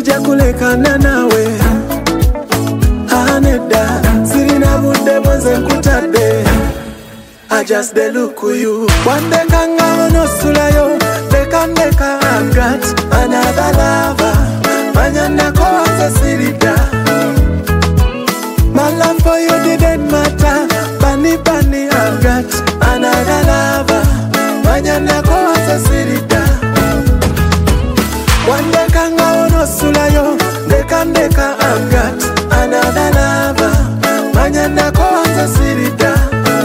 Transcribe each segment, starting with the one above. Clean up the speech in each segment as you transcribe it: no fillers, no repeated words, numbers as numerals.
sija kulekana nawe aneda sirina budde bonze nkutadde I just de look at you one day kanga ono sulayo dekandeka I've got another lover manyana ko aza sirida my love for you didn't matter bani bani I've got another lover manyana ko aza sirida one day kanga ono sulayo dekandeka I've got another lover manyana ko aza sirida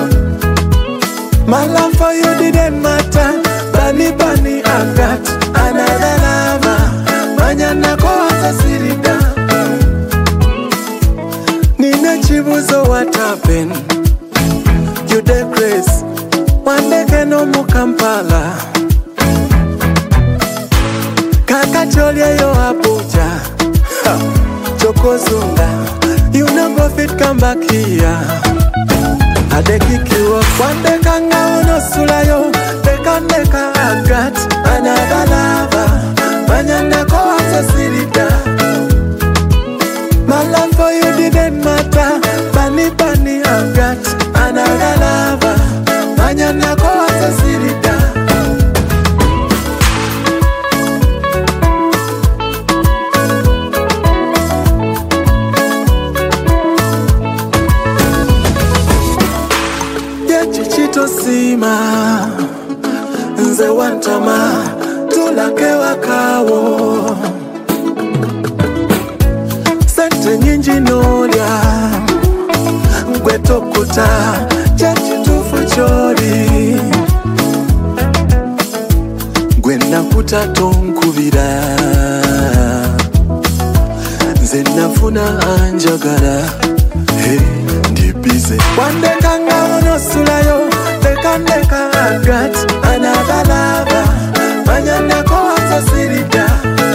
my love for you didn't matter bani bani I've got another lover manyana ko aza sirida nina chibuzo what happened you the grace one day keno mu Kampala kakacholye yo Abuja chokozunga you no go fit come back here I de kick you up one day kanga ono sulayo dekandeka I've got another lover manyana ko aza sirida my love for you didn't matter bani bani I've got another lover manyana ko aza sirida Chichito sima nze wantama tulake wakawo sente nyingi nolya gwetokuta kyekituufu kyoli gwe nakuta tonkubira nze nafuna anjagala ndi bize wandekanga ono sulayo dekandeka I've got another lover manyana ko aza sirida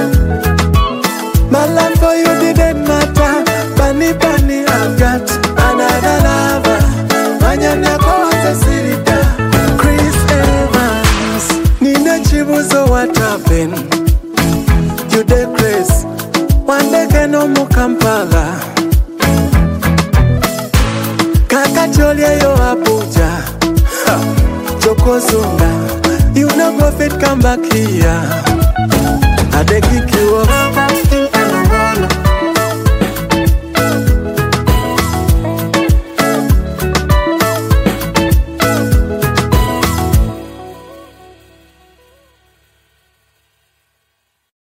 my love for you didn't matter bani bani I've got another lover manyana ko aza sirida Chris Evans nina chibuzo what happened you the grace one day keno mu Kampala kakacholye yo Abuja chokozunga you no go fit come back here I de